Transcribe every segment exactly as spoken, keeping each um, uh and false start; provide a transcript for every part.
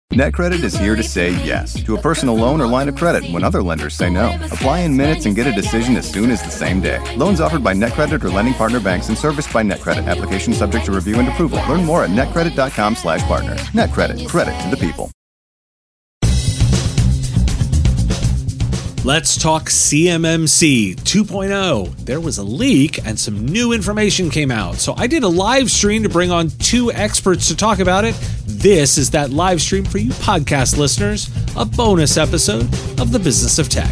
NetCredit is here to say yes to a personal loan or line of credit when other lenders say no. Apply in minutes and get a decision as soon as the same day. Loans offered by NetCredit or lending partner banks and serviced by NetCredit. Application subject to review and approval. Learn more at netcredit.com slash partner. NetCredit. Credit to the people. Let's talk C M M C two point oh. There was a leak and some new information came out. So I did a live stream to bring on two experts to talk about it. This is that live stream for you podcast listeners, a bonus episode of The Business of Tech.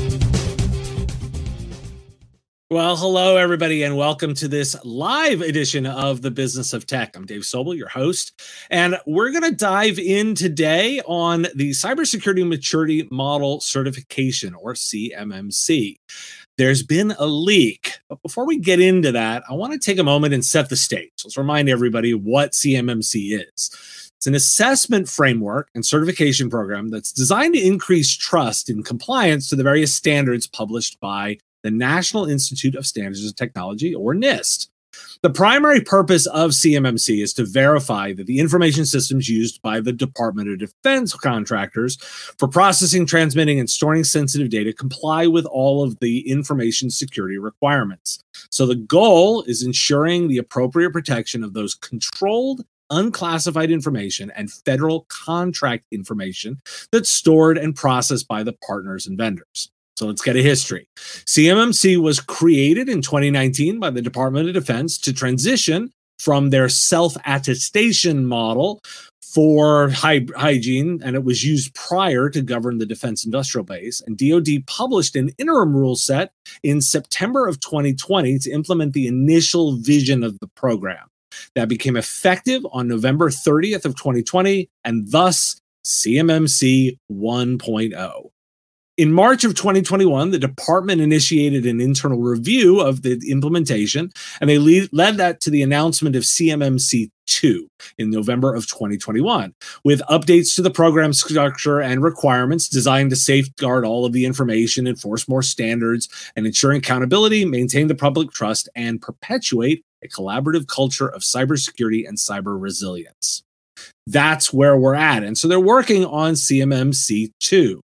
Well, hello, everybody, and welcome to this live edition of The Business of Tech. I'm Dave Sobel, your host, and we're going to dive in today on the Cybersecurity Maturity Model Certification, or C M M C. There's been a leak, but before we get into that, I want to take a moment and set the stage. Let's remind everybody what C M M C is. It's an assessment framework and certification program that's designed to increase trust and compliance to the various standards published by the National Institute of Standards and Technology, or NIST. The primary purpose of C M M C is to verify that the information systems used by the Department of Defense contractors for processing, transmitting, and storing sensitive data comply with all of the information security requirements. So the goal is ensuring the appropriate protection of those controlled, unclassified information and federal contract information that's stored and processed by the partners and vendors. So let's get a history. C M M C was created in twenty nineteen by the Department of Defense to transition from their self-attestation model for hy- hygiene, and it was used prior to govern the defense industrial base. And D O D published an interim rule set in September of twenty twenty to implement the initial vision of the program. That became effective on November thirtieth of twenty twenty, and thus C M M C one point oh. In March of twenty twenty-one, the department initiated an internal review of the implementation, and they lead, led that to the announcement of C M M C two in November of twenty twenty-one, with updates to the program structure and requirements designed to safeguard all of the information, enforce more standards, and ensure accountability, maintain the public trust, and perpetuate a collaborative culture of cybersecurity and cyber resilience. That's where we're at. And so they're working on C M M C two.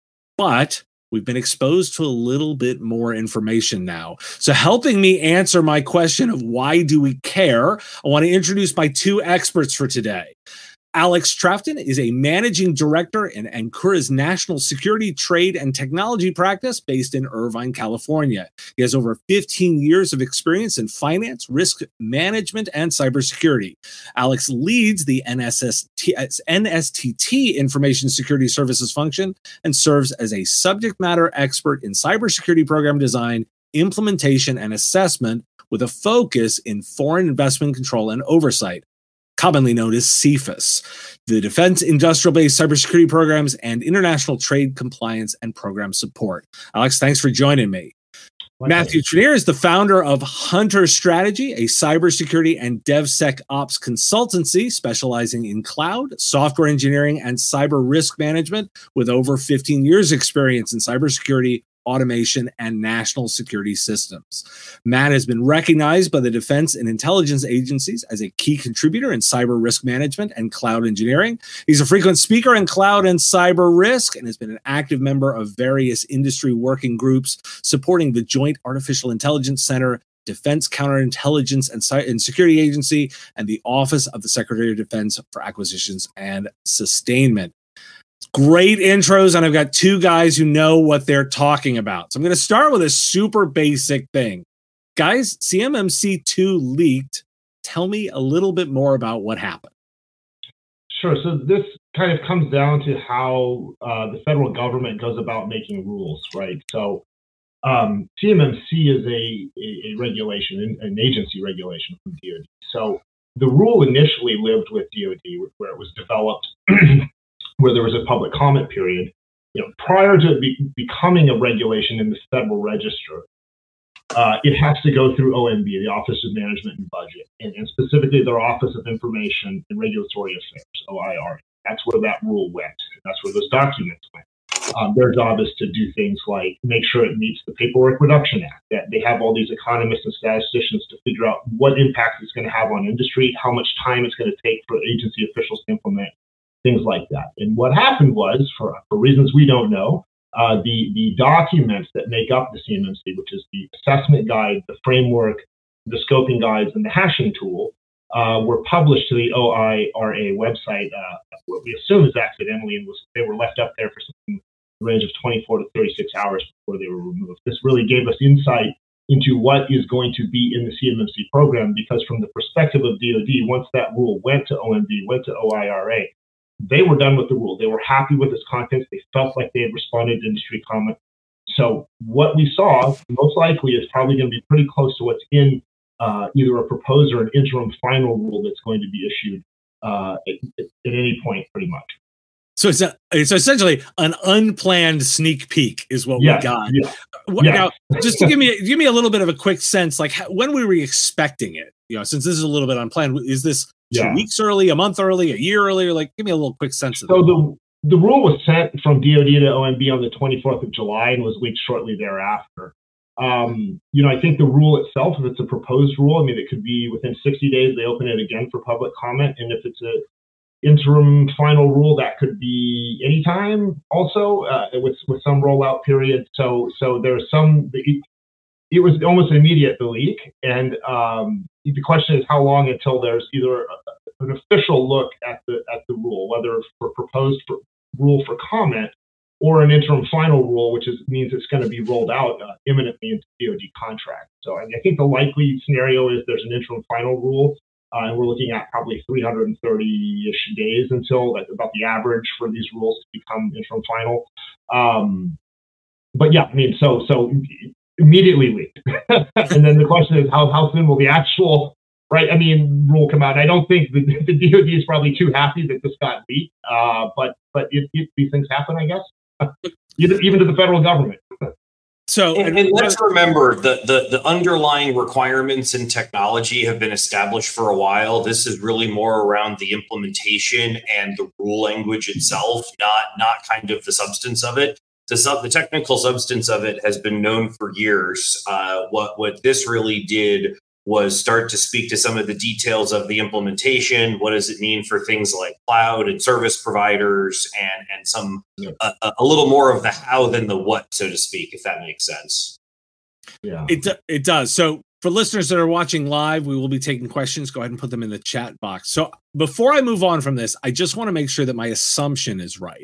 But we've been exposed to a little bit more information now. So helping me answer my question of why do we care, I want to introduce my two experts for today. Alex Trafton is a managing director in Ancura's National Security, Trade, and Technology practice based in Irvine, California. He has over fifteen years of experience in finance, risk management, and cybersecurity. Alex leads the N S S T, N S T T Information Security Services function and serves as a subject matter expert in cybersecurity program design, implementation, and assessment with a focus in foreign investment control and oversight, commonly known as C F I S, the Defense Industrial Base Cybersecurity Programs and International Trade Compliance and Program Support. Alex, thanks for joining me. My Matthew Trenier is the founder of Hunter Strategy, a cybersecurity and DevSecOps consultancy specializing in cloud, software engineering, and cyber risk management with over fifteen years experience in cybersecurity, automation, and national security systems. Matt has been recognized by the defense and intelligence agencies as a key contributor in cyber risk management and cloud engineering. He's a frequent speaker in cloud and cyber risk and has been an active member of various industry working groups supporting the Joint Artificial Intelligence Center, Defense Counterintelligence and, and Security Agency, and the Office of the Secretary of Defense for Acquisitions and Sustainment. Great intros, and I've got two guys who know what they're talking about. So I'm going to start with a super basic thing. Guys, C M M C two leaked. Tell me a little bit more about what happened. Sure. So this kind of comes down to how uh, the federal government goes about making rules, right? So um, C M M C is a, a, a regulation, an agency regulation from D O D. So the rule initially lived with D O D, where it was developed where there was a public comment period. You know, prior to be, becoming a regulation in the Federal Register, uh, it has to go through O M B, the Office of Management and Budget, and, and specifically their Office of Information and Regulatory Affairs, O I R. That's where that rule went. That's where those documents went. Um, their job is to do things like make sure it meets the Paperwork Reduction Act, that they have all these economists and statisticians to figure out what impact it's going to have on industry, how much time it's going to take for agency officials to implement, things like that. And what happened was, for, for reasons we don't know, uh, the, the documents that make up the C M M C, which is the assessment guide, the framework, the scoping guides, and the hashing tool, uh, were published to the O I R A website, uh, what we assume is accidentally, and was, they were left up there for something in the range of twenty-four to thirty-six hours before they were removed. This really gave us insight into what is going to be in the C M M C program, because from the perspective of D O D, once that rule went to O M B, went to O I R A, they were done with the rule. They were happy with its contents. They felt like they had responded to industry comment. So what we saw, most likely, is probably going to be pretty close to what's in uh, either a proposed or an interim final rule that's going to be issued uh, at, at any point, pretty much. So it's, a, it's essentially an unplanned sneak peek is what yes, we got. Yes, now, yes. just to give me give me a little bit of a quick sense, like how, when were we expecting it? You know, since this is a little bit unplanned, is this two yeah. weeks early, a month early, a year earlier? Like, give me a little quick sense of so that. the the rule was sent from D O D to O M B on the twenty-fourth of July and was leaked shortly thereafter. Um, you know, I think the rule itself, if it's a proposed rule, I mean, it could be within sixty days they open it again for public comment, and if it's a interim final rule, that could be anytime also uh, with with some rollout period. So so there's some it, it was almost immediate, the leak, and um, the question is how long until there's either a, an official look at the at the rule, whether for proposed for, rule for comment or an interim final rule, which is means it's going to be rolled out uh, imminently into D O D contract. So I, mean, I think the likely scenario is there's an interim final rule. Uh, and we're looking at probably three hundred thirty-ish days until that's about the average for these rules to become interim final. Um, but yeah, I mean, so so immediately leaked. And then the question is how how soon will the actual right? I mean, rule come out? I don't think the, the D O D is probably too happy that this got leaked. Uh, but but it, it, these things happen, I guess, even even to the federal government. So, and, and let's remember the, the the underlying requirements in technology have been established for a while. This is really more around the implementation and the rule language itself, not not kind of the substance of it. The sub, the technical substance of it has been known for years. Uh, what what this really did was start to speak to some of the details of the implementation. What does it mean for things like cloud and service providers, and and some yeah. a, a little more of the how than the what, so to speak, if that makes sense. Yeah, it it does. So for listeners that are watching live, we will be taking questions. Go ahead and put them in the chat box. So before I move on from this, I just want to make sure that my assumption is right.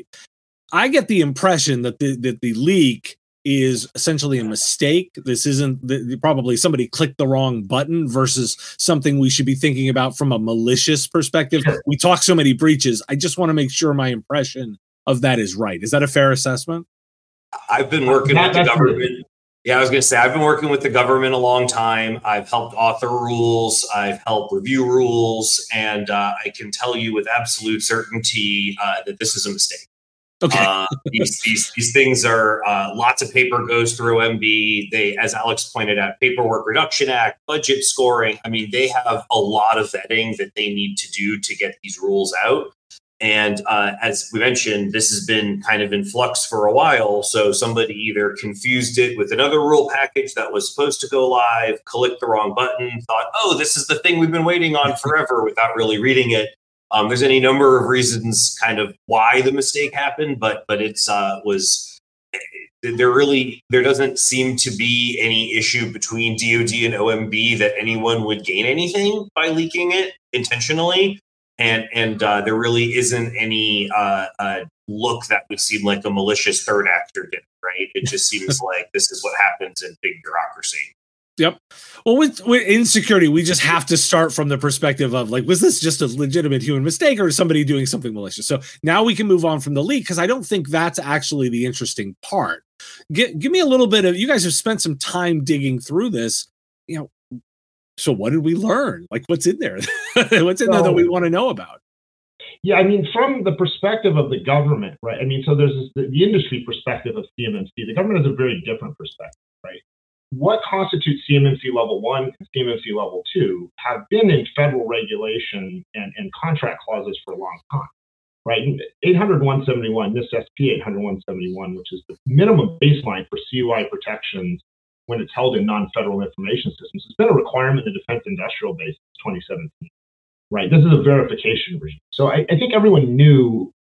I get the impression that the that the leak is essentially a mistake. This isn't the, probably somebody clicked the wrong button versus something we should be thinking about from a malicious perspective. Sure. We talk so many breaches. I just want to make sure my impression of that is right. Is that a fair assessment? I've been working that, with the government. Yeah, I was going to say, I've been working with the government a long time. I've helped author rules. I've helped review rules. And uh, I can tell you with absolute certainty uh, that this is a mistake. Okay. uh, these, these these things are uh, lots of paper goes through O M B. They, as Alex pointed out, Paperwork Reduction Act, budget scoring. I mean, they have a lot of vetting that they need to do to get these rules out. And uh, as we mentioned, this has been kind of in flux for a while. So somebody either confused it with another rule package that was supposed to go live, clicked the wrong button, thought, oh, this is the thing we've been waiting on forever, without really reading it. Um, there's any number of reasons kind of why the mistake happened, but but it's uh, was there really there doesn't seem to be any issue between D O D and O M B that anyone would gain anything by leaking it intentionally, and and uh, there really isn't any uh, uh, look that would seem like a malicious third actor did, right? It just seems like this is what happens in big bureaucracy. Yep. Well, with, with insecurity, we just have to start from the perspective of like, was this just a legitimate human mistake or is somebody doing something malicious? So now we can move on from the leak, because I don't think that's actually the interesting part. Get, give me a little bit of, you guys have spent some time digging through this, you know, so what did we learn? Like, what's in there? What's in there that we want to know about? Yeah, I mean, from the perspective of the government, right? I mean, so there's this, the, the industry perspective of C M M C. The government has a very different perspective, right? What constitutes C M M C level one and C M M C level two have been in federal regulation and, and contract clauses for a long time, right? eight hundred one seventy-one, this S P eight hundred one seventy-one, which is the minimum baseline for C U I protections when it's held in non-federal information systems, has been a requirement in the defense industrial base since twenty seventeen, right? This is a verification regime. So I, I think everyone knew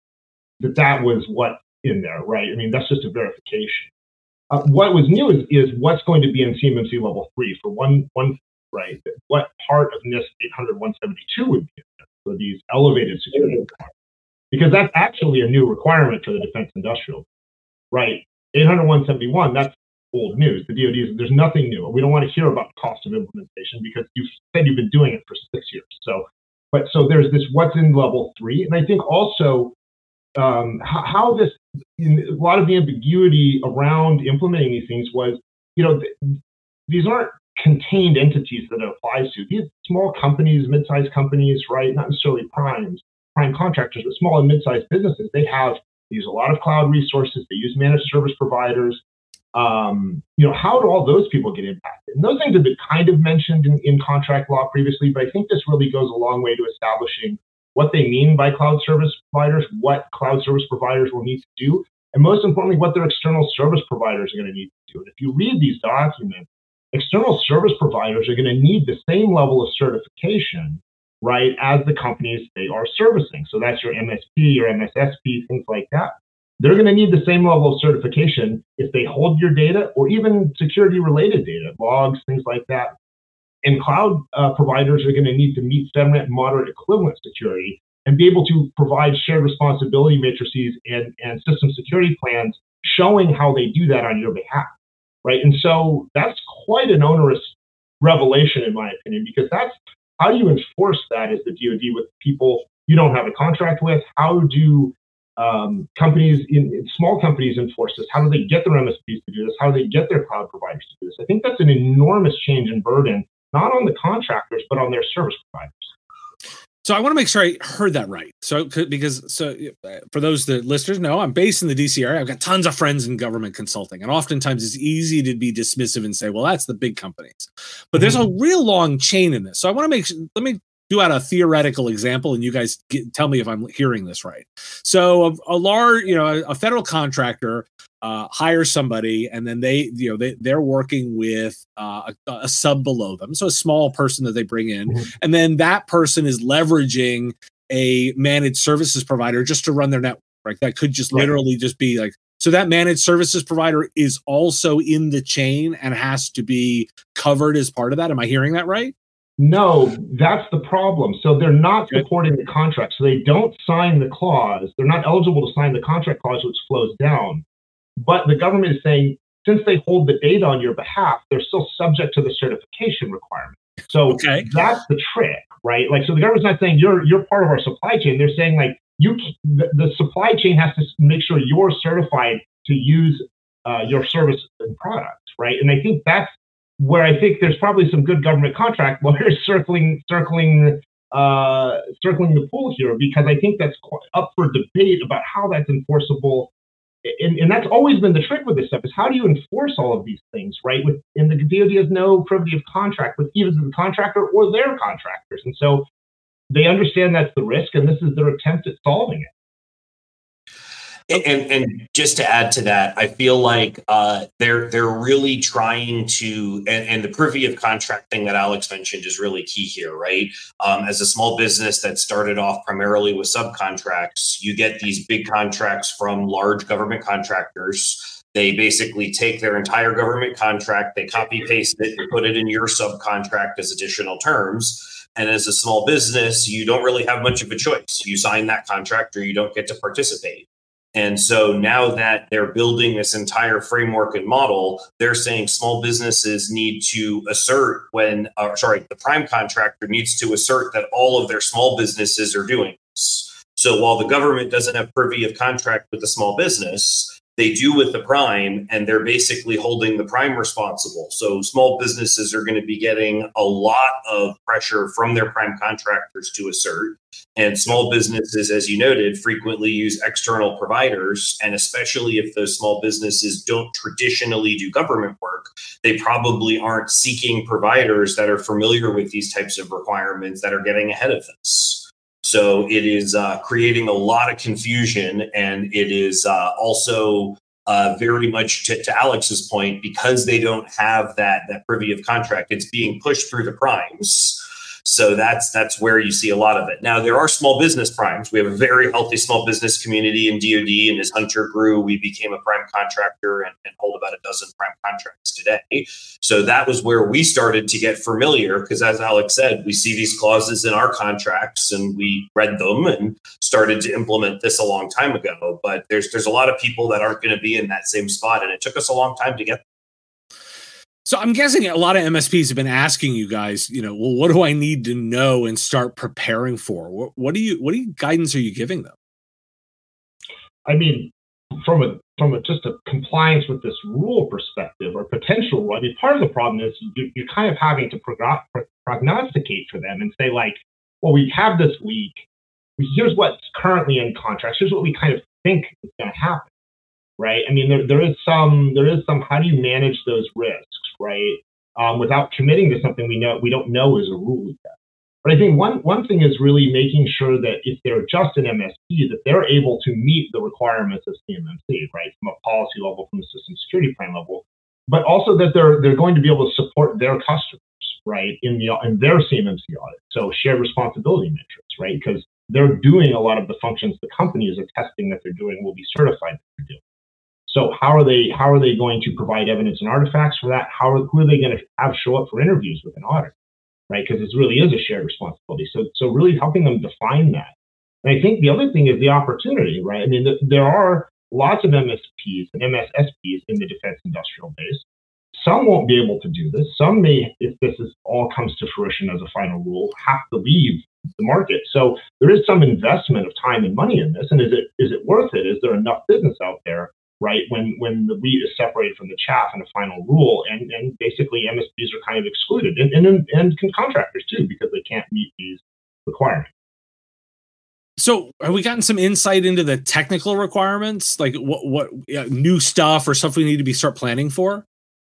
that that was what's in there, right? I mean, that's just a verification. Uh, what was new is, is what's going to be in C M M C level three for one, one right? What part of NIST eight hundred one seventy-two would be in there for these elevated security requirements? Because that's actually a new requirement for the defense industrial, right? eight hundred one seventy-one, that's old news. The D O D is, there's nothing new. We don't want to hear about the cost of implementation because you've said you've been doing it for six years. So, but so there's this what's in level three. And I think also um, how, how this, a lot of the ambiguity around implementing these things was, you know, th- these aren't contained entities that it applies to. These small companies, mid-sized companies, right? Not necessarily primes, prime contractors, but small and mid-sized businesses. They have, they use a lot of cloud resources. They use managed service providers. Um, you know, how do all those people get impacted? And those things have been kind of mentioned in, in contract law previously, but I think this really goes a long way to establishing what they mean by cloud service providers, what cloud service providers will need to do, and most importantly, what their external service providers are going to need to do. And if you read these documents, external service providers are going to need the same level of certification, right, as the companies they are servicing. So that's your M S P, your M S S P, things like that. They're going to need the same level of certification if they hold your data or even security-related data, logs, things like that. And cloud uh, providers are going to need to meet FedRAMP moderate equivalent security and be able to provide shared responsibility matrices and, and system security plans showing how they do that on your behalf, right? And so that's quite an onerous revelation, in my opinion, because that's how do you enforce that as the D O D with people you don't have a contract with? How do um, companies, in, in small companies, enforce this? How do they get their M S Ps to do this? How do they get their cloud providers to do this? I think that's an enormous change in burden, not on the contractors, but on their service providers. So I want to make sure I heard that right. So because so for those that listeners know, I'm based in the D C area. I've got tons of friends in government consulting, and oftentimes it's easy to be dismissive and say, "Well, that's the big companies." But there's a real long chain in this. So I want to make let me do out a theoretical example, and you guys get, tell me if I'm hearing this right. So a, a large, you know, a, a federal contractor uh, hires somebody, and then they, you know, they they're working with uh, a, a sub below them, so a small person that they bring in, mm-hmm. and then that person is leveraging a managed services provider just to run their network. Right? That could just right. literally just be like. So that managed services provider is also in the chain and has to be covered as part of that. Am I hearing that right? No, that's the problem. So they're not supporting the contract. So they don't sign the clause. They're not eligible to sign the contract clause, which flows down. But the government is saying, since they hold the data on your behalf, they're still subject to the certification requirement. So okay. that's the trick, right? Like, so the government's not saying you're you're part of our supply chain. They're saying like you, the, the supply chain has to make sure you're certified to use uh, your service and products, right? And I think that's where I think there's probably some good government contract lawyers circling, circling, uh, circling the pool here, because I think that's up for debate about how that's enforceable. And, and that's always been the trick with this stuff is how do you enforce all of these things, right? With, and the D O D has no privity of contract with either the contractor or their contractors. And so they understand that's the risk, and this is their attempt at solving it. And, and just to add to that, I feel like uh, they're they're really trying to, and, and the privy of contract thing that Alex mentioned is really key here, right? Um, as a small business that started off primarily with subcontracts, you get these big contracts from large government contractors. They basically take their entire government contract, they copy paste it, and put it in your subcontract as additional terms. And as a small business, you don't really have much of a choice. You sign that contract or you don't get to participate. And so now that they're building this entire framework and model, they're saying small businesses need to assert when, uh, sorry, the prime contractor needs to assert that all of their small businesses are doing this. So while the government doesn't have privy of contract with the small business, they do with the prime, and they're basically holding the prime responsible. So small businesses are going to be getting a lot of pressure from their prime contractors to assert. And small businesses, as you noted, frequently use external providers. And especially if those small businesses don't traditionally do government work, they probably aren't seeking providers that are familiar with these types of requirements that are getting ahead of this. So it is uh, creating a lot of confusion, and it is uh, also uh, very much to, to Alex's point, because they don't have that that privy of contract, it's being pushed through the primes. So that's that's where you see a lot of it. Now, there are small business primes. We have a very healthy small business community in D O D, and as Hunter grew, we became a prime contractor and, and hold about a dozen prime contracts today. So that was where we started to get familiar, because as Alex said, we see these clauses in our contracts and we read them and started to implement this a long time ago. But there's there's a lot of people that aren't going to be in that same spot, and it took us a long time to get there. So I'm guessing a lot of M S Ps have been asking you guys, you know, well, what do I need to know and start preparing for? What, what do you, what do you guidance are you giving them? I mean, from a from a just a compliance with this rule perspective or potential rule, I mean, part of the problem is you, you're kind of having to prog- prognosticate for them and say, like, well, we have this leak. Here's what's currently in contracts. Here's what we kind of think is going to happen, right? I mean, there there is some there is some. How do you manage those risks? Right, um, without committing to something we know we don't know is a rule yet. But I think one one thing is really making sure that if they're just an M S P, that they're able to meet the requirements of C M M C, right, from a policy level, from a system security plan level, but also that they're they're going to be able to support their customers, right, in the in their C M M C audit. So shared responsibility metrics, right, because they're doing a lot of the functions the company is attesting that they're doing will be certified that they're doing. So how are they how are they going to provide evidence and artifacts for that? How are, who are they going to have show up for interviews with an auditor, right? Because this really is a shared responsibility. So so really helping them define that. And I think the other thing is the opportunity, right? I mean, the, there are lots of M S Ps and M S S Ps in the defense industrial base. Some won't be able to do this. Some may, if this is all comes to fruition as a final rule, have to leave the market. So there is some investment of time and money in this. And is it is it worth it? Is there enough business out there? Right, when when the wheat is separated from the chaff in a final rule, and, and basically M S Ps are kind of excluded, and, and and contractors too, because they can't meet these requirements. So, have we gotten some insight into the technical requirements, like what what uh, new stuff or stuff we need to be start planning for?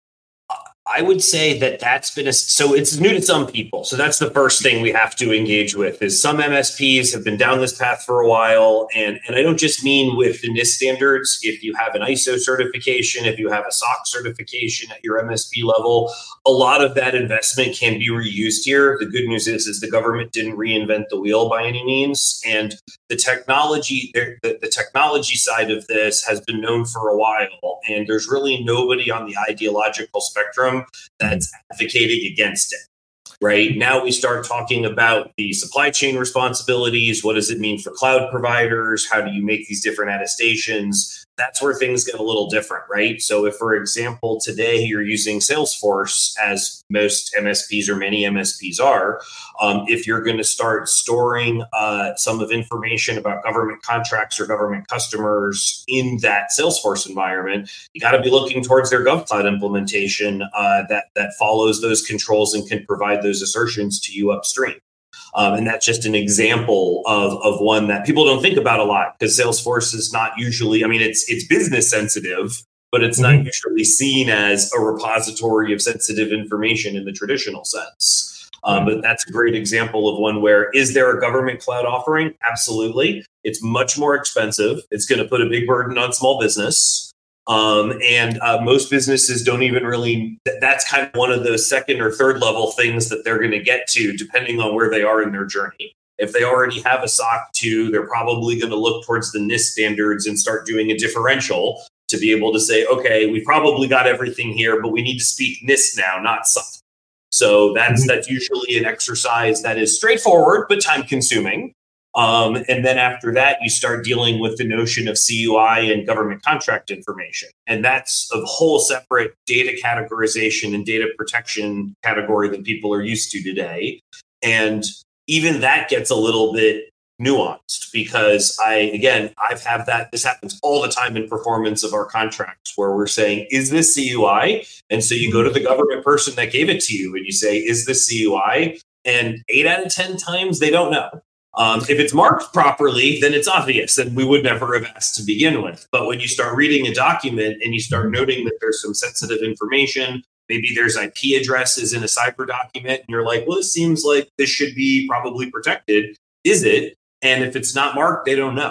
I would say that that's been a, so it's new to some people. So that's the first thing we have to engage with is some M S Ps have been down this path for a while. And, and I don't just mean with the NIST standards. If you have an I S O certification, if you have a S O C certification at your M S P level, a lot of that investment can be reused here. The good news is, is the government didn't reinvent the wheel by any means. And the technology, the, the technology side of this has been known for a while. And there's really nobody on the ideological spectrum that's advocating against it. Right now, we start talking about the supply chain responsibilities. What does it mean for cloud providers? How do you make these different attestations? That's where things get a little different, right? So if, for example, today you're using Salesforce, as most M S Ps or many M S Ps are, um, if you're going to start storing uh, some of information about government contracts or government customers in that Salesforce environment, you got to be looking towards their GovCloud implementation uh, that, that follows those controls and can provide those assertions to you upstream. Um, and that's just an example of, of one that people don't think about a lot, because Salesforce is not usually, I mean, it's it's business sensitive, but it's not usually seen as a repository of sensitive information in the traditional sense. Um, but that's a great example of one where, is there a government cloud offering? Absolutely. It's much more expensive. It's going to put a big burden on small business. Um, and uh, most businesses don't even really, th- that's kind of one of the second or third level things that they're going to get to, depending on where they are in their journey. If they already have a S O C two, they're probably going to look towards the NIST standards and start doing a differential to be able to say, okay, we probably got everything here, but we need to speak NIST now, not S O C. So that's, mm-hmm. that's usually an exercise that is straightforward, but time consuming. Um, and then after that, you start dealing with the notion of C U I and government contract information. And that's a whole separate data categorization and data protection category than people are used to today. And even that gets a little bit nuanced, because I, again, I've had that, this happens all the time in performance of our contracts where we're saying, is this C U I? And so you go to the government person that gave it to you and you say, is this C U I? And eight out of ten times they don't know. Um, if it's marked properly, then it's obvious, and we would never have asked to begin with. But when you start reading a document and you start noting that there's some sensitive information, maybe there's I P addresses in a cyber document, and you're like, well, this seems like this should be probably protected. Is it? And if it's not marked, they don't know.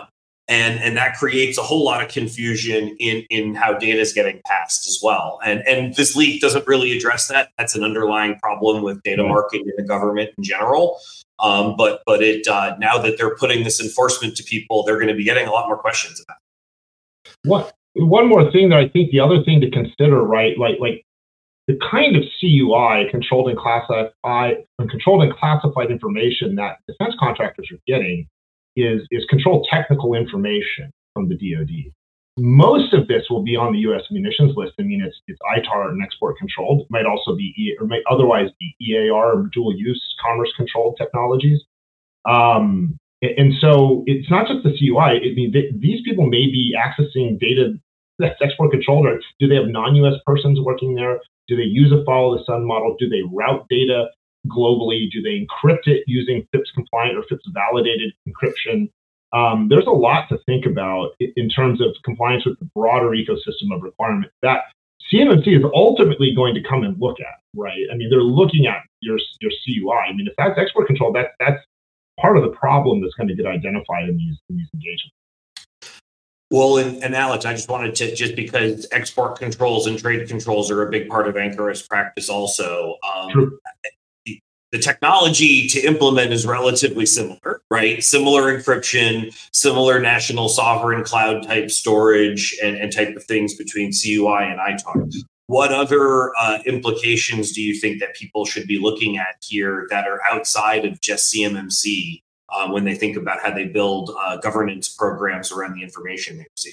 And, and that creates a whole lot of confusion in, in how data is getting passed as well. And, and this leak doesn't really address that. That's an underlying problem with data marketing in the government in general. Um, but but it uh, now that they're putting this enforcement to people, they're going to be getting a lot more questions about it. What, one more thing that I think the other thing to consider, right, like like the kind of C U I, controlled and classified, controlled and classified information that defense contractors are getting is, is controlled technical information from the D O D. Most of this will be on the U S munitions list. I mean, it's, it's I T A R and export controlled. It might also be, e, or might otherwise be E A R or dual use commerce controlled technologies. Um, and so it's not just the C U I. I mean, they, these people may be accessing data that's export controlled, or do they have non-U S persons working there? Do they use a follow the sun model? Do they route data globally? Do they encrypt it using FIPS compliant or FIPS validated encryption? Um, there's a lot to think about in terms of compliance with the broader ecosystem of requirements that C M M C is ultimately going to come and look at, right? I mean, they're looking at your, your C U I. I mean, if that's export control, that, that's part of the problem that's going to get identified in these, in these engagements. Well, and, and Alex, I just wanted to, just because export controls and trade controls are a big part of Anchorage practice also, um, True. The technology to implement is relatively similar, right? Similar encryption, similar national sovereign cloud type storage and, and type of things between C U I and I T A R. What other uh, implications do you think that people should be looking at here that are outside of just C M M C uh, when they think about how they build uh, governance programs around the information they receive?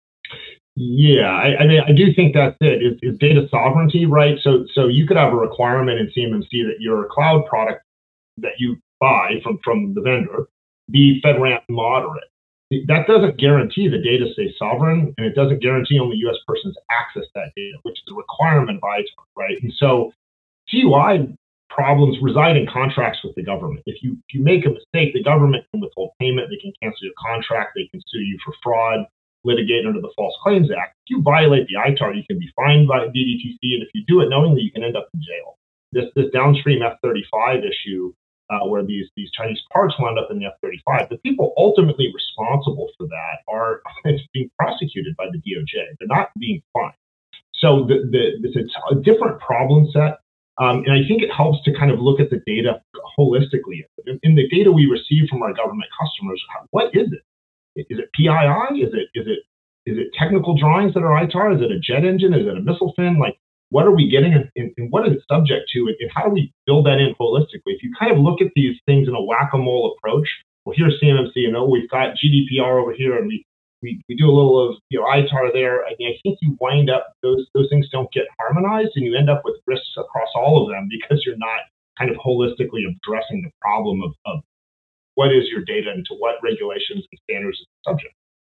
Yeah, I, I mean, I do think that's it. Is, is data sovereignty, right? So, so you could have a requirement in C M M C that your cloud product that you buy from from the vendor be FedRAMP moderate. That doesn't guarantee the data stays sovereign, and it doesn't guarantee only U S persons access that data, which is a requirement of I T A R, right? And so, C U I problems reside in contracts with the government. If you if you make a mistake, the government can withhold payment, they can cancel your contract, they can sue you for fraud, litigate under the False Claims Act. If you violate the I T A R, you can be fined by D D T C, and if you do it knowingly, you can end up in jail. This this downstream F thirty-five issue, uh, where these these Chinese parts wound up in the F thirty-five, the people ultimately responsible for that are being prosecuted by the D O J. They're not being fined. So the, the, it's a different problem set, um, and I think it helps to kind of look at the data holistically. In, in the data we receive from our government customers, what is it? Is it P I I? Is it is it is it technical drawings that are I T A R? Is it a jet engine? Is it a missile fin? Like, what are we getting, and, and what is it subject to? And how do we build that in holistically? If you kind of look at these things in a whack-a-mole approach, well, here's C M M C, and oh, we've got G D P R over here, and we we, we do a little of you know I T A R there. I mean, I think you wind up those those things don't get harmonized, and you end up with risks across all of them because you're not kind of holistically addressing the problem of, of what is your data and to what regulations and standards is the subject.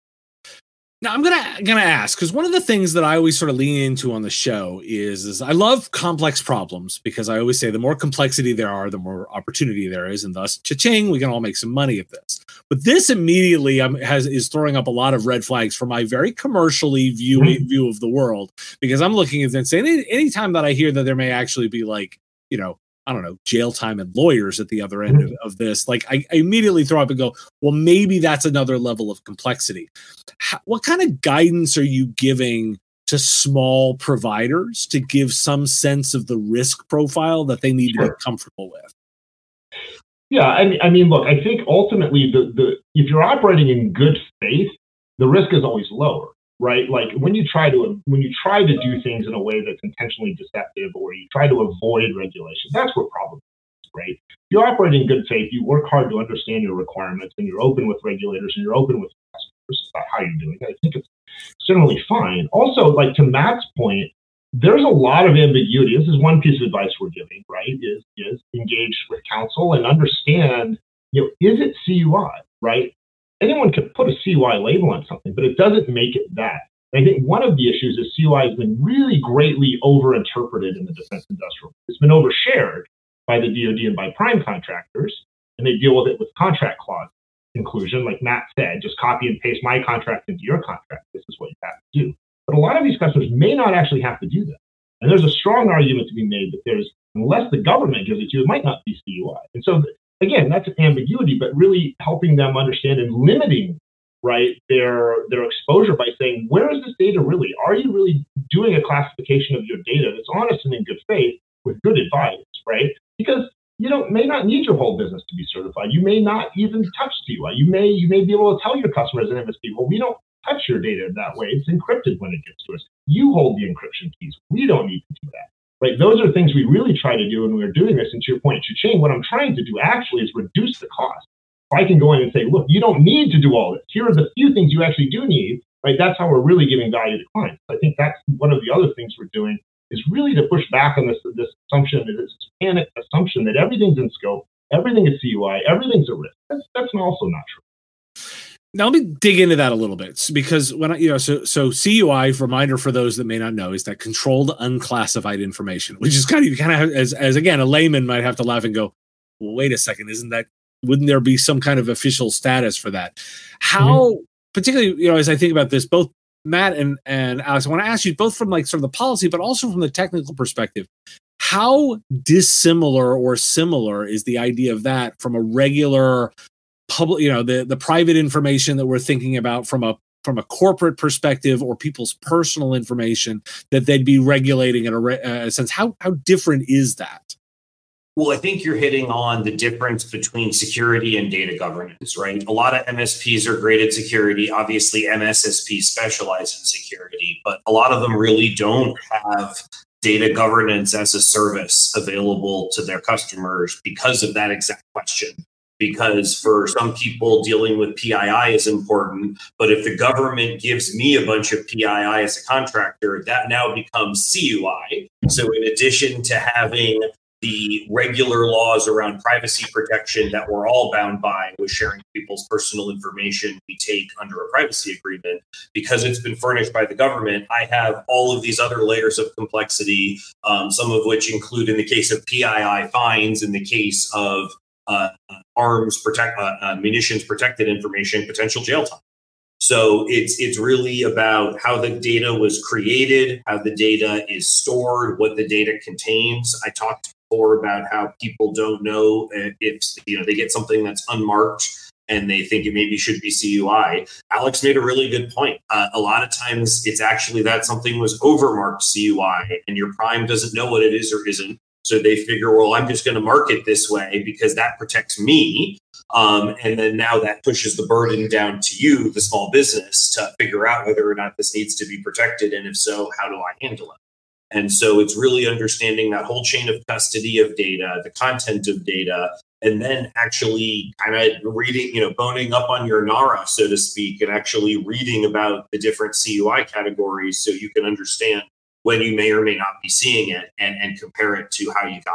Now I'm gonna gonna ask, because one of the things that I always sort of lean into on the show is, is I love complex problems, because I always say the more complexity there are, the more opportunity there is, and thus, cha-ching, we can all make some money of this. But this immediately um, has is throwing up a lot of red flags for my very commercially view mm-hmm. view of the world, because I'm looking at it and saying any anytime that I hear that there may actually be like, you know, I don't know, jail time and lawyers at the other end of, of this, like I, I immediately throw up and go, well, maybe that's another level of complexity. How, what kind of guidance are you giving to small providers to give some sense of the risk profile that they need sure. to be comfortable with? Yeah, I mean, I mean, look, I think ultimately the, the if you're operating in good faith, the risk is always lower. Right, like when you try to when you try to do things in a way that's intentionally deceptive, or you try to avoid regulation, that's what problems is, right? If you operate in good faith, you work hard to understand your requirements, and you're open with regulators, and you're open with customers about how you're doing it. I think it's generally fine. Also, like to Matt's point, there's a lot of ambiguity. This is one piece of advice we're giving, right? Is is engage with counsel and understand, you know, is it C U I, right? Anyone could put a C U I label on something, but it doesn't make it that. And I think one of the issues is C U I has been really greatly overinterpreted in the defense industrial. It's been overshared by the D O D and by prime contractors, and they deal with it with contract clause inclusion. Like Matt said, just copy and paste my contract into your contract. This is what you have to do. But a lot of these customers may not actually have to do that. And there's a strong argument to be made that there's, unless the government gives it to you, it might not be C U I. And so again, that's an ambiguity, but really helping them understand and limiting right, their their exposure by saying, where is this data really? Are you really doing a classification of your data that's honest and in good faith with good advice, right? Because you don't may not need your whole business to be certified. You may not even touch C U I. You may you may be able to tell your customers and M S P, well, we don't touch your data that way. It's encrypted when it gets to us. You hold the encryption keys. We don't need to do that. Right? Those are things we really try to do when we're doing this. And to your point, Cha-Ching, what I'm trying to do actually is reduce the cost. If I can go in and say, look, you don't need to do all this. Here are the few things you actually do need, right? That's how we're really giving value to clients. I think that's one of the other things we're doing is really to push back on this, this assumption, this panic assumption that everything's in scope, everything is C U I, everything's a risk. That's, that's also not true. Now let me dig into that a little bit, because when I, you know, so so C U I, reminder for those that may not know, is that controlled unclassified information, which is kind of kind of as as again a layman might have to laugh and go, well, wait a second, isn't that, wouldn't there be some kind of official status for that? How, mm-hmm. particularly, you know, as I think about this, both Matt and and Alex, I want to ask you both from like sort of the policy, but also from the technical perspective, how dissimilar or similar is the idea of that from a regular public, you know, the, the private information that we're thinking about from a from a corporate perspective or people's personal information that they'd be regulating in a, re- uh, sense? How how different is that? Well, I think you're hitting on the difference between security and data governance, right? A lot of M S Ps are great at security. Obviously, M S S Ps specialize in security, but a lot of them really don't have data governance as a service available to their customers because of that exact question. Because for some people, dealing with P I I is important, but if the government gives me a bunch of P I I as a contractor, that now becomes C U I. So in addition to having the regular laws around privacy protection that we're all bound by with sharing people's personal information we take under a privacy agreement, because it's been furnished by the government, I have all of these other layers of complexity, um, some of which include, in the case of P I I, fines, in the case of uh, arms, protect, uh, uh, munitions protected information, potential jail time. So it's it's really about how the data was created, how the data is stored, what the data contains. I talked before about how people don't know if, you know, they get something that's unmarked and they think it maybe should be C U I. Alex made a really good point. Uh, a lot of times it's actually that something was overmarked C U I and your prime doesn't know what it is or isn't. So they figure, well, I'm just going to mark it this way because that protects me. Um, and then now that pushes the burden down to you, the small business, to figure out whether or not this needs to be protected. And if so, how do I handle it? And so it's really understanding that whole chain of custody of data, the content of data, and then actually kind of reading, you know, boning up on your NARA, so to speak, and actually reading about the different C U I categories so you can understand when you may or may not be seeing it and, and compare it to how you got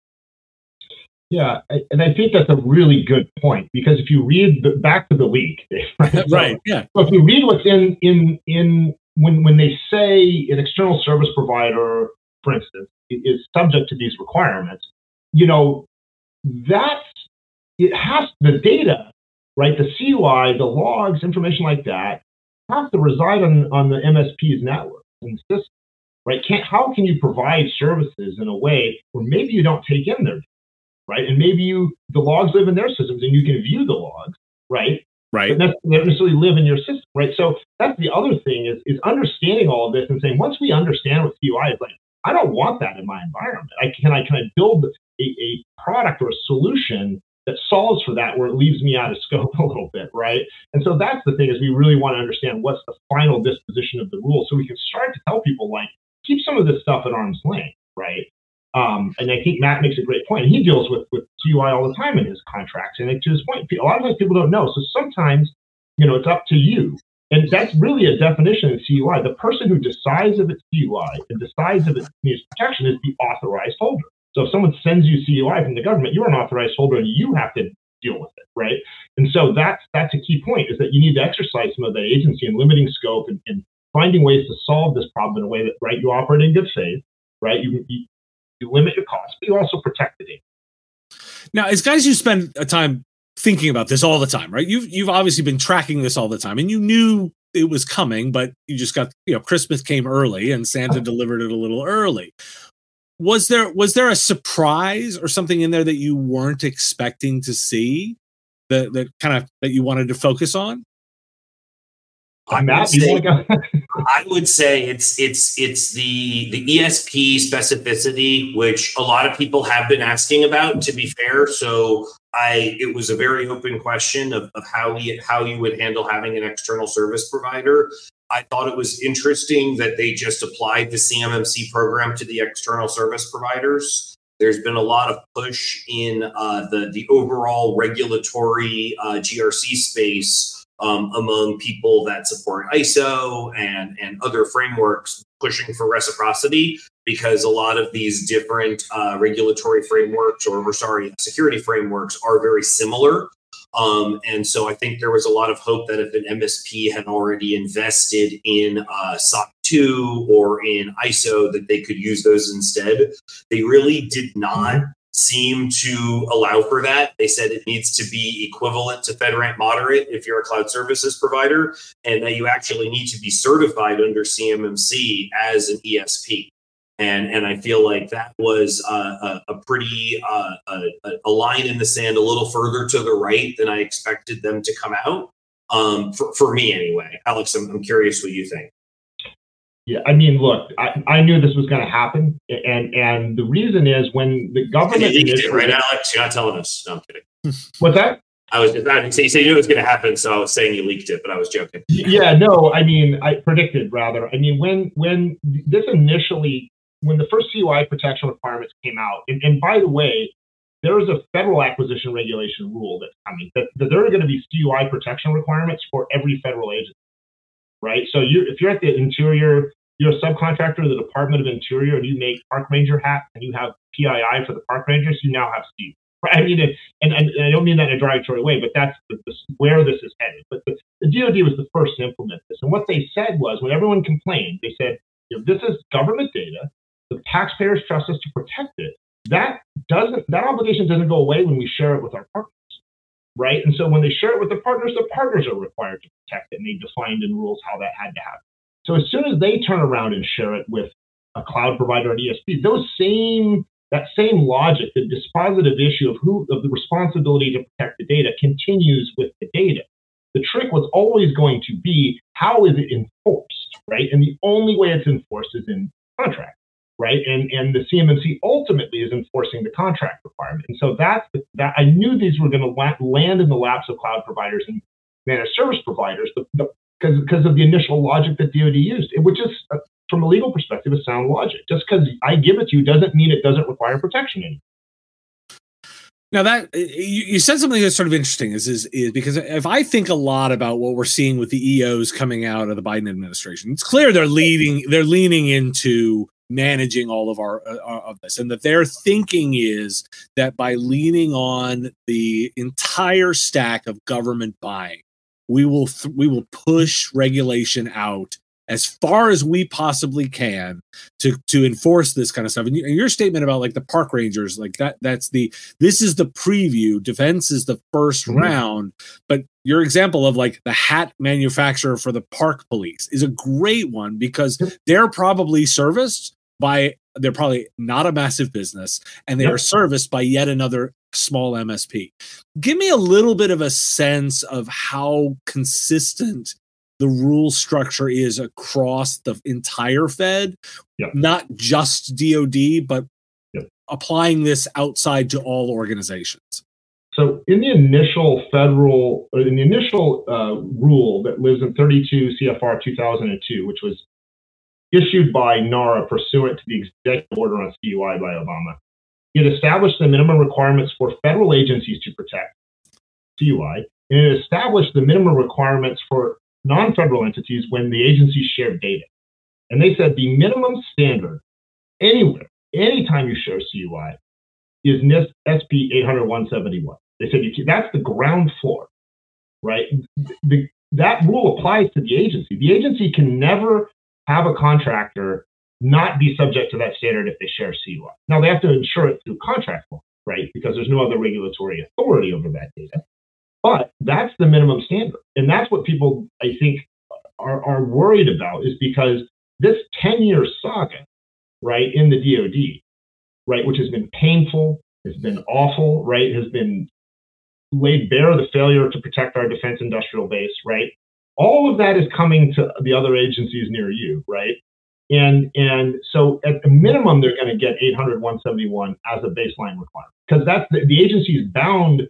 it. Yeah, and I think that's a really good point, because if you read the, back to the leak, right? So, right. Yeah. So if you read what's in in in when when they say an external service provider, for instance, is subject to these requirements, you know, that's it has the data, right? The C U I, the logs, information like that, have to reside on on the M S P's network and system, right? Can't how can you provide services in a way where maybe you don't take in their data? Right, and maybe you the logs live in their systems, and you can view the logs, right? Right. But they don't necessarily live in your system, right? So that's the other thing is is understanding all of this and saying, once we understand what C U I is like, I don't want that in my environment. I can I can I build a, a product or a solution that solves for that, where it leaves me out of scope a little bit, right? And so that's the thing is we really want to understand what's the final disposition of the rule, so we can start to tell people like keep some of this stuff at arm's length, right? Um, and I think Matt makes a great point. He deals with, with C U I all the time in his contracts. And to his point, a lot of times people don't know. So sometimes, you know, it's up to you. And that's really a definition of C U I. The person who decides if it's C U I and decides if it needs protection is the authorized holder. So if someone sends you C U I from the government, you're an authorized holder and you have to deal with it, right? And so that's that's a key point, is that you need to exercise some of that agency in limiting scope and, and finding ways to solve this problem in a way that, right, you operate in good faith, right? You, you You limit your costs, but you also protect the data. Now, as guys who spend a time thinking about this all the time, right? You've you've obviously been tracking this all the time, and you knew it was coming, but you just got, you know, Christmas came early, and Santa delivered it a little early. Was there was there a surprise or something in there that you weren't expecting to see, that that kind of that you wanted to focus on? I Matt, would say, you want to go? I would say it's it's it's the the E S P specificity, which a lot of people have been asking about. To be fair, so I it was a very open question of, of how we how you would handle having an external service provider. I thought it was interesting that they just applied the C M M C program to the external service providers. There's been a lot of push in uh, the the overall regulatory uh, G R C space. Um, among people that support I S O and, and other frameworks pushing for reciprocity, because a lot of these different uh, regulatory frameworks or, or sorry, security frameworks are very similar. Um, and so I think there was a lot of hope that if an M S P had already invested in uh, S O C two or in I S O, that they could use those instead. They really did not seem to allow for that. They said it needs to be equivalent to FedRAMP Moderate if you're a cloud services provider, and that you actually need to be certified under C M M C as an E S P. And, and I feel like that was uh, a, a pretty uh, a, a line in the sand a little further to the right than I expected them to come out, um, for, for me anyway. Alex, I'm, I'm curious what you think. Yeah, I mean, look, I, I knew this was going to happen, and and the reason is when the government and you leaked initially, it, right, Alex? You're not telling us. No, I'm kidding. What's that? I was just, I didn't say you said you knew it was going to happen, so I was saying you leaked it, but I was joking. Yeah, no, I mean, I predicted rather. I mean, when when this initially, when the first C U I protection requirements came out, and, and by the way, there is a federal acquisition regulation rule that's coming that, that there are going to be C U I protection requirements for every federal agency. Right. So you, if you're at the Interior, you're a subcontractor of the Department of Interior, and you make park ranger hats, and you have P I I for the park rangers, you now have C U I. I mean, it, and, and I don't mean that in a derogatory way, but that's the, the, where this is headed. But the, the D O D was the first to implement this, and what they said was, when everyone complained, they said, if this is government data, the taxpayers trust us to protect it. That doesn't, that obligation doesn't go away when we share it with our partners. Right. And so when they share it with the partners, the partners are required to protect it. And they defined in rules how that had to happen. So as soon as they turn around and share it with a cloud provider and E S P, those same that same logic, the dispositive issue of who of the responsibility to protect the data continues with the data. The trick was always going to be, how is it enforced? Right. And the only way it's enforced is in contract. Right. And and the C M M C ultimately is enforcing the contract requirement. And so that's the, that I knew these were going to la- land in the laps of cloud providers and managed service providers because because of the initial logic that D O D used, which is, uh, from a legal perspective, is sound logic. Just because I give it to you doesn't mean it doesn't require protection anymore. Now that you, you said something that's sort of interesting is, is is because if I think a lot about what we're seeing with the E Os coming out of the Biden administration, it's clear they're leading they're leaning into managing all of our uh, of this, and that their thinking is that by leaning on the entire stack of government buying, we will th- we will push regulation out as far as we possibly can to to enforce this kind of stuff. And, you, and your statement about like the park rangers, like that that's the this is the preview. Defense is the first mm-hmm. round, but your example of like the hat manufacturer for the park police is a great one, because they're probably serviced by, they're probably not a massive business, and they yep. are serviced by yet another small M S P. Give me a little bit of a sense of how consistent the rule structure is across the entire Fed, yep. not just D O D, but yep. applying this outside to all organizations. So in the initial federal, or in the initial uh, rule that lives in thirty-two C F R two thousand two, which was issued by NARA pursuant to the executive order on C U I by Obama, it established the minimum requirements for federal agencies to protect C U I, and it established the minimum requirements for non-federal entities when the agencies share data. And they said the minimum standard anywhere, anytime you share C U I, is NIST S P eight hundred dash one seventy-one. They said you can, that's the ground floor, right? The, that rule applies to the agency. The agency can never have a contractor not be subject to that standard if they share C U I. Now, they have to ensure it through contract law, right? Because there's no other regulatory authority over that data. But that's the minimum standard. And that's what people, I think, are, are worried about, is because this ten-year saga, right, in the D O D, right, which has been painful, has been awful, right, has been laid bare the failure to protect our defense industrial base, right? All of that is coming to the other agencies near you, right? And and so at the minimum, they're going to get eight hundred one seventy-one as a baseline requirement, because that's the, the agency is bound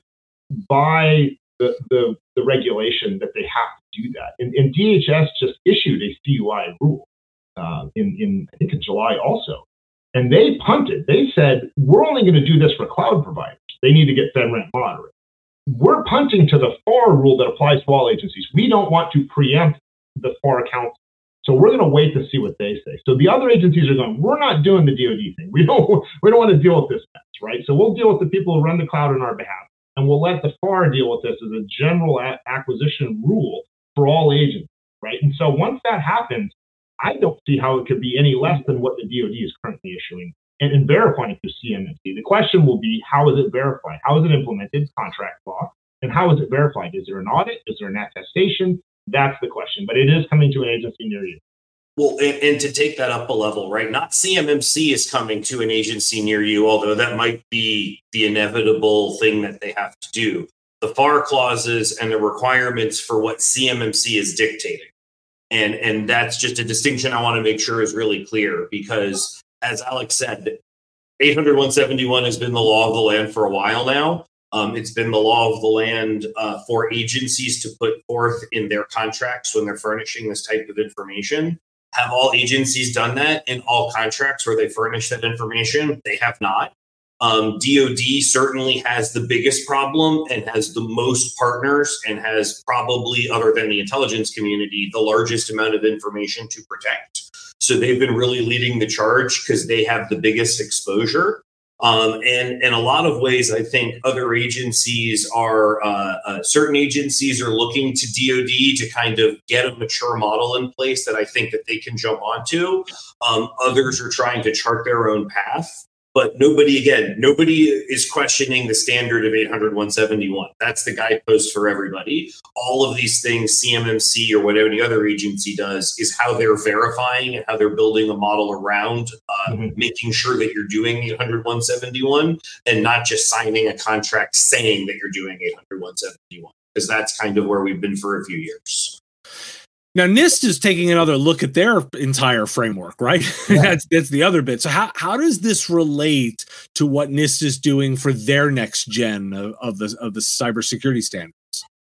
by the, the, the regulation that they have to do that. And, and D H S just issued a C U I rule uh, in, in, I think in July also. And they punted. They said, we're only going to do this for cloud providers. They need to get FedRAMP moderate. We're punting to the FAR rule that applies to all agencies. We don't want to preempt the FAR council. So we're going to wait to see what they say. So the other agencies are going, we're not doing the D O D thing. We don't, we don't want to deal with this mess, right? So we'll deal with the people who run the cloud on our behalf. And we'll let the FAR deal with this as a general a- acquisition rule for all agencies, right? And so once that happens, I don't see how it could be any less than what the D O D is currently issuing and, and verifying through C M M C. The question will be, how is it verified? How is it implemented? Contract law. And how is it verified? Is there an audit? Is there an attestation? That's the question. But it is coming to an agency near you. Well, and, and to take that up a level, right? Not C M M C is coming to an agency near you, although that might be the inevitable thing that they have to do. The FAR clauses and the requirements for what C M M C is dictating. And, and that's just a distinction I want to make sure is really clear, because as Alex said, eight hundred one seventy-one has been the law of the land for a while now. Um, it's been the law of the land uh, for agencies to put forth in their contracts when they're furnishing this type of information. Have all agencies done that in all contracts where they furnish that information? They have not. Um, D O D certainly has the biggest problem and has the most partners and has probably, other than the intelligence community, the largest amount of information to protect. So they've been really leading the charge because they have the biggest exposure. Um, and in a lot of ways, I think other agencies are, uh, uh, certain agencies are looking to D O D to kind of get a mature model in place that I think that they can jump onto. Um, others are trying to chart their own path. But nobody, again, nobody is questioning the standard of eight hundred one seventy-one. That's the guidepost for everybody. All of these things, C M M C or whatever any other agency does, is how they're verifying and how they're building a model around uh, mm-hmm. making sure that you're doing eight hundred one seventy-one and not just signing a contract saying that you're doing eight hundred one seventy-one, because that's kind of where we've been for a few years. Now, NIST is taking another look at their entire framework, right? Yeah. that's that's the other bit. So how, how does this relate to what NIST is doing for their next gen of, of the of the cybersecurity standards?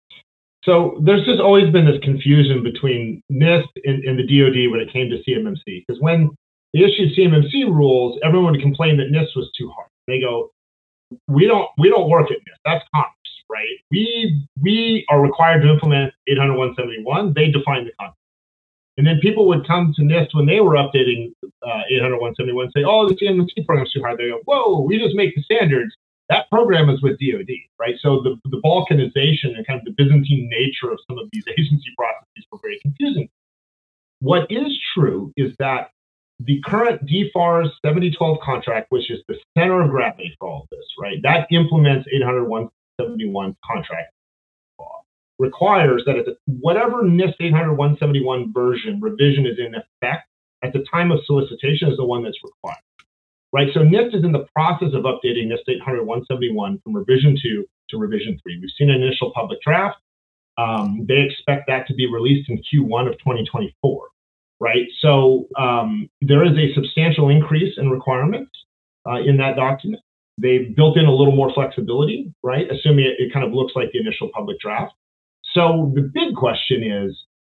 So there's just always been this confusion between NIST and, and the D O D when it came to C M M C. Because when they issued C M M C rules, everyone complained that NIST was too hard. They go, we don't we don't work at NIST. That's Congress. Right? We we are required to implement eight hundred one seventy-one. They define the content. And then people would come to NIST when they were updating uh, eight hundred one seventy-one and say, oh, the C M M C program's too hard. They go, whoa, we just make the standards. That program is with D O D, right? So the, the balkanization and kind of the Byzantine nature of some of these agency processes were very confusing. What is true is that the current D FARS seventy twelve contract, which is the center of gravity for all of this, right? That implements eight hundred one seventy-one contract law, requires that at the, whatever NIST eight hundred one seventy-one version revision is in effect at the time of solicitation is the one that's required, right? So NIST is in the process of updating NIST eight hundred one seventy-one from revision two to revision three. We've seen an initial public draft. Um, they expect that to be released in Q one of twenty twenty-four, right? So um, there is a substantial increase in requirements uh, in that document. They've built in a little more flexibility, right? Assuming it, it kind of looks like the initial public draft. So the big question is,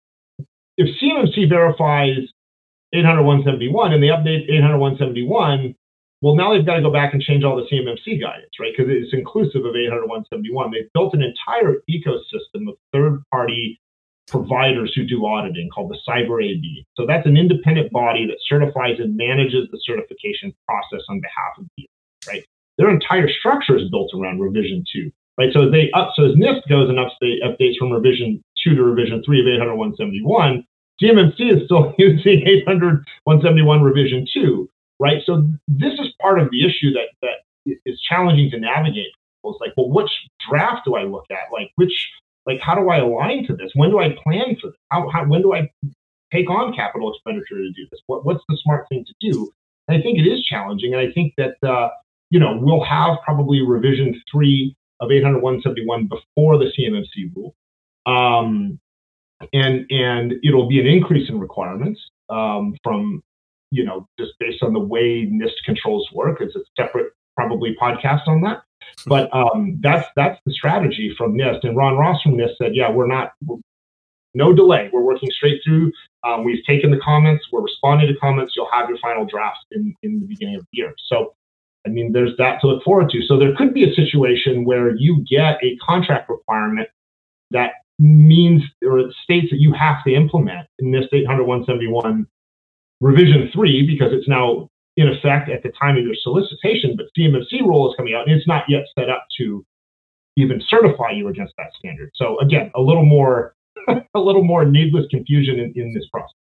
if C M M C verifies eight hundred one seventy-one and they update eight hundred one seventy-one, well, now they've got to go back and change all the C M M C guidance, right? Because it's inclusive of eight hundred one seventy-one. They've built an entire ecosystem of third-party providers who do auditing called the Cyber A B. So that's an independent body that certifies and manages the certification process on behalf of the, right? Their entire structure is built around revision two, right? So they up, so as NIST goes and update, updates from revision two to revision three of eight hundred one seventy-one, C M M C is still using eight hundred one seventy-one revision two, right? So this is part of the issue that that is challenging to navigate. It's like, well, which draft do I look at? Like, which, like, how do I align to this? When do I plan for this? How, how when do I take on capital expenditure to do this? What, what's the smart thing to do? And I think it is challenging, and I think that. Uh, You know, we'll have probably revision three of eight hundred one seventy-one before the C M M C rule. Um, and and it'll be an increase in requirements um, from, you know, just based on the way NIST controls work. It's a separate probably podcast on that. But um, that's that's the strategy from NIST. And Ron Ross from NIST said, yeah, we're not, we're, no delay. We're working straight through. Um, we've taken the comments. We're responding to comments. You'll have your final drafts in, in the beginning of the year. So, I mean, there's that to look forward to. So there could be a situation where you get a contract requirement that means or states that you have to implement in NIST eight hundred one seventy-one revision three, because it's now in effect at the time of your solicitation, but C M M C rule is coming out and it's not yet set up to even certify you against that standard. So again, a little more a little more needless confusion in, in this process.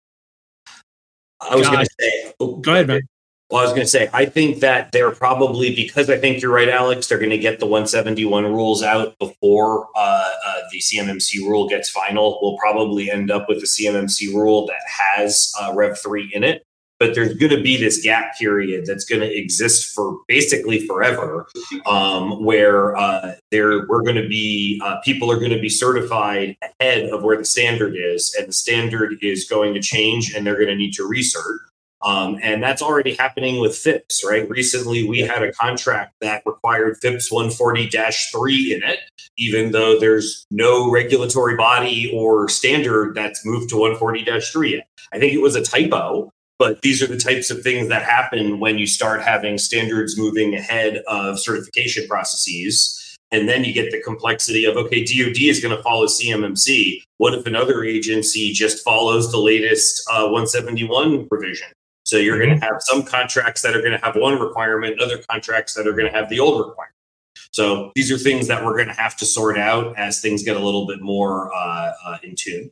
I was going to say, oh, go ahead, man. Well, I was going to say, I think that they're probably, because I think you're right, Alex, they're going to get the one seventy-one rules out before uh, uh, the C M M C rule gets final. We'll probably end up with a C M M C rule that has uh, Rev three in it. But there's going to be this gap period that's going to exist for basically forever, um, where uh, there we're going to be uh, people are going to be certified ahead of where the standard is, and the standard is going to change, and they're going to need to recert. Um, and that's already happening with F I P S, right? Recently, we had a contract that required F I P S one forty dash three in it, even though there's no regulatory body or standard that's moved to one forty dash three yet. I think it was a typo. But these are the types of things that happen when you start having standards moving ahead of certification processes. And then you get the complexity of, okay, D O D is going to follow C M M C. What if another agency just follows the latest uh, one seventy-one revision? So you're mm-hmm. going to have some contracts that are going to have one requirement, other contracts that are going to have the old requirement. So these are things that we're going to have to sort out as things get a little bit more uh, uh, in tune.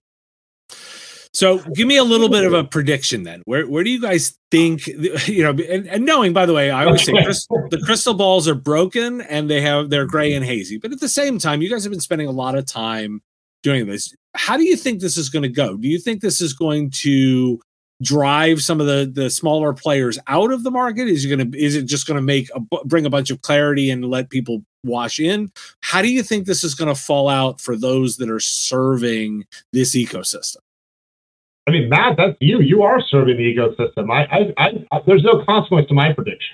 So give me a little bit of a prediction then. Where where do you guys think, you know, and, and knowing, by the way, I always say crystal, the crystal balls are broken and they have, they're gray and hazy. But at the same time, you guys have been spending a lot of time doing this. How do you think this is going to go? Do you think this is going to drive some of the, the smaller players out of the market? Is it going to, is it just going to make a, bring a bunch of clarity and let people wash in? How do you think this is going to fall out for those that are serving this ecosystem? I mean, Matt, that's you. You are serving the ecosystem. I, I, I, I there's no consequence to my prediction.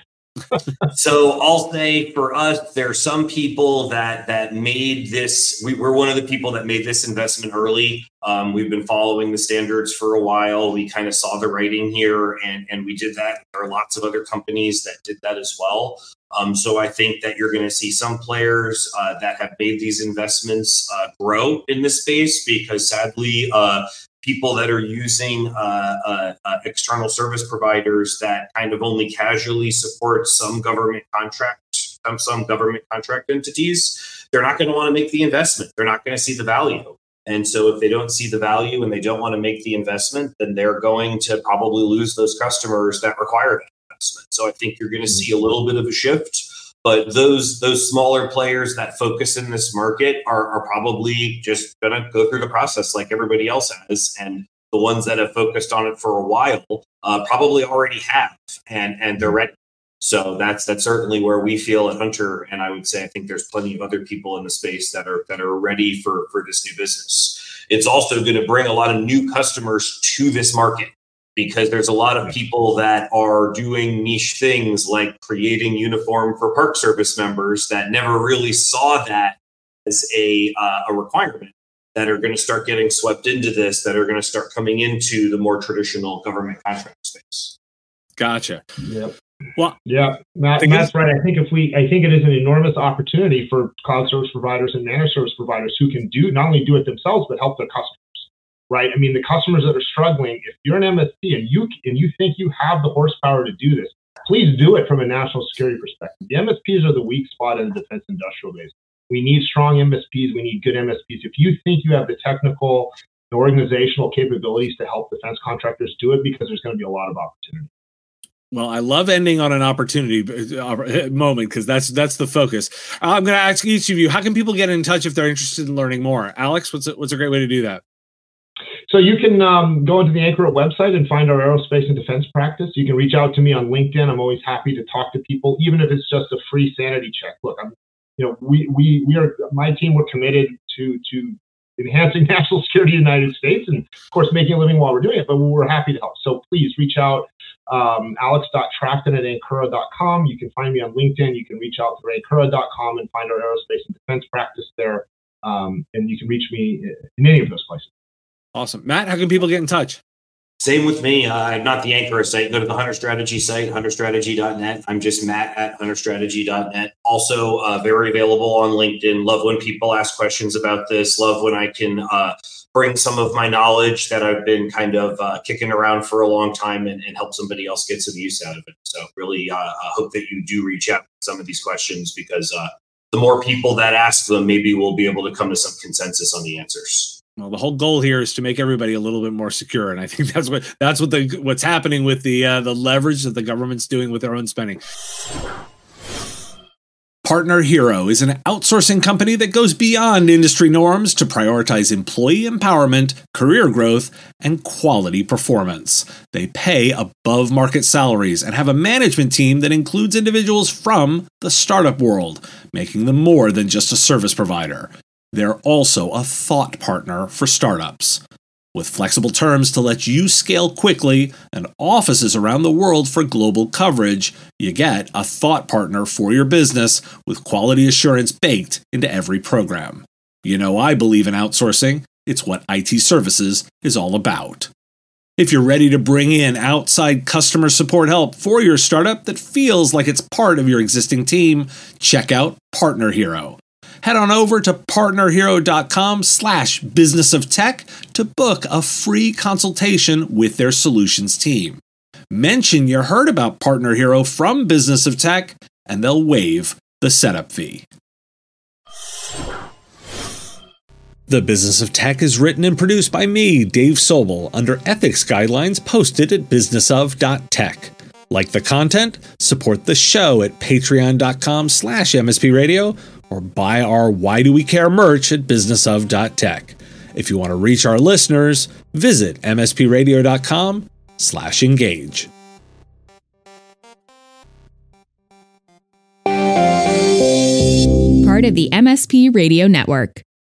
So I'll say for us, there are some people that that made this. We, we're one of the people that made this investment early. Um, we've been following the standards for a while. We kind of saw the writing here, and and we did that. There are lots of other companies that did that as well. Um, so I think that you're going to see some players uh, that have made these investments uh, grow in this space, because sadly, uh, people that are using uh, uh, uh, external service providers that kind of only casually support some government contracts, some, some government contract entities, they're not going to want to make the investment. They're not going to see the value. And so if they don't see the value and they don't want to make the investment, then they're going to probably lose those customers that require that investment. So I think you're going to see a little bit of a shift. But those those smaller players that focus in this market are, are probably just going to go through the process like everybody else has. And the ones that have focused on it for a while uh, probably already have, and, and they're ready. So that's that's certainly where we feel at Hunter. And I would say I think there's plenty of other people in the space that are that are ready for, for this new business. It's also going to bring a lot of new customers to this market, because there's a lot of people that are doing niche things like creating uniform for Park Service members that never really saw that as a, uh, a requirement, that are going to start getting swept into this, that are going to start coming into the more traditional government contract space. Gotcha. Yep. Well, yeah, Matt, Matt's right. I think if we, I think it is an enormous opportunity for cloud service providers and managed service providers who can do, not only do it themselves, but help their customers. Right. I mean, the customers that are struggling, if you're an M S P and you and you think you have the horsepower to do this, please do it from a national security perspective. The M S Ps are the weak spot in the defense industrial base. We need strong M S Ps. We need good M S Ps. If you think you have the technical, the organizational capabilities to help defense contractors, do it, because there's going to be a lot of opportunity. Well, I love ending on an opportunity moment, because that's that's the focus. I'm going to ask each of you, how can people get in touch if they're interested in learning more? Alex, what's a, what's a great way to do that? So you can um, go into the Anchoret website and find our aerospace and defense practice. You can reach out to me on LinkedIn. I'm always happy to talk to people, even if it's just a free sanity check. Look, I'm, you know, we we we are my team. We're committed to to enhancing national security in the United States and, of course, making a living while we're doing it. But we're happy to help. So please reach out, um, alex dot trafton at ancura dot com. You can find me on LinkedIn. You can reach out to ancura dot com and find our aerospace and defense practice there. Um, and you can reach me in any of those places. Awesome. Matt, how can people get in touch? Same with me. Uh, not the Ancura site. Go to the Hunter Strategy site, hunter strategy dot net. I'm just Matt at hunter strategy dot net. Also, uh, very available on LinkedIn. Love when people ask questions about this. Love when I can uh, bring some of my knowledge that I've been kind of uh, kicking around for a long time and, and help somebody else get some use out of it. So really uh, I hope that you do reach out to some of these questions, because uh, the more people that ask them, maybe we'll be able to come to some consensus on the answers. Well, the whole goal here is to make everybody a little bit more secure, and I think that's what that's what the what's happening with the uh, the leverage that the government's doing with their own spending. Partner Hero is an outsourcing company that goes beyond industry norms to prioritize employee empowerment, career growth, and quality performance. They pay above market salaries and have a management team that includes individuals from the startup world, making them more than just a service provider. They're also a thought partner for startups. With flexible terms to let you scale quickly and offices around the world for global coverage, you get a thought partner for your business with quality assurance baked into every program. You know, I believe in outsourcing. It's what I T services is all about. If you're ready to bring in outside customer support help for your startup that feels like it's part of your existing team, check out Partner Hero. Head on over to partner hero dot com slash business of tech to book a free consultation with their solutions team. Mention you heard about Partner Hero from Business of Tech, and they'll waive the setup fee. The Business of Tech is written and produced by me, Dave Sobel, under ethics guidelines posted at business of dot tech. Like the content? Support the show at patreon dot com slash M S P radio or buy our Why Do We Care merch at business of dot tech. If you want to reach our listeners, visit M S P radio dot com slash engage. Part of the M S P Radio Network.